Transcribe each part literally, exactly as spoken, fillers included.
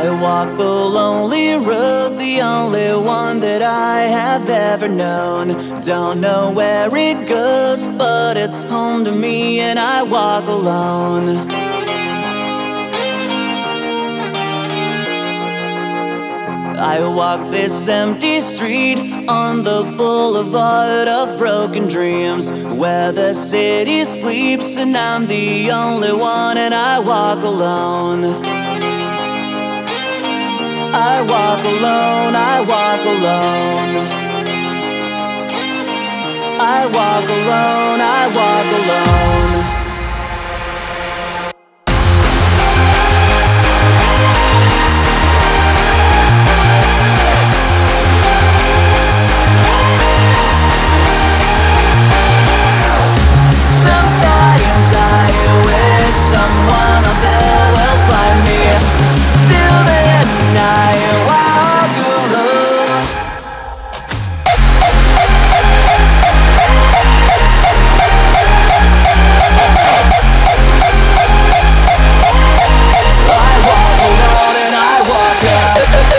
I walk a lonely road, the only one that I have ever known. Don't know where it goes, but it's home to me, and I walk alone. I walk this empty street on the boulevard of broken dreams, where the city sleeps and I'm the only one, and I walk alone. I walk alone, I walk alone. I walk alone, I walk alone. Sometimes I wish someone up there will find me. Till then I walk alone. I walk alone and I walk up.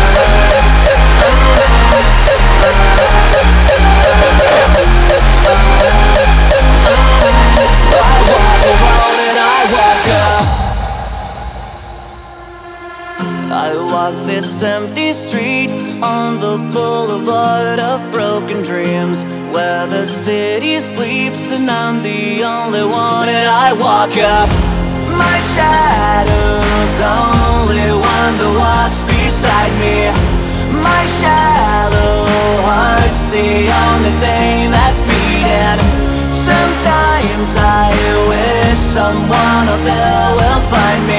I walk this empty street on the boulevard of broken dreams, where the city sleeps and I'm the only one, and I walk up. My shadow's the only one that walks beside me. My shallow heart's the only thing that's beating. Sometimes I wish someone up there will find me.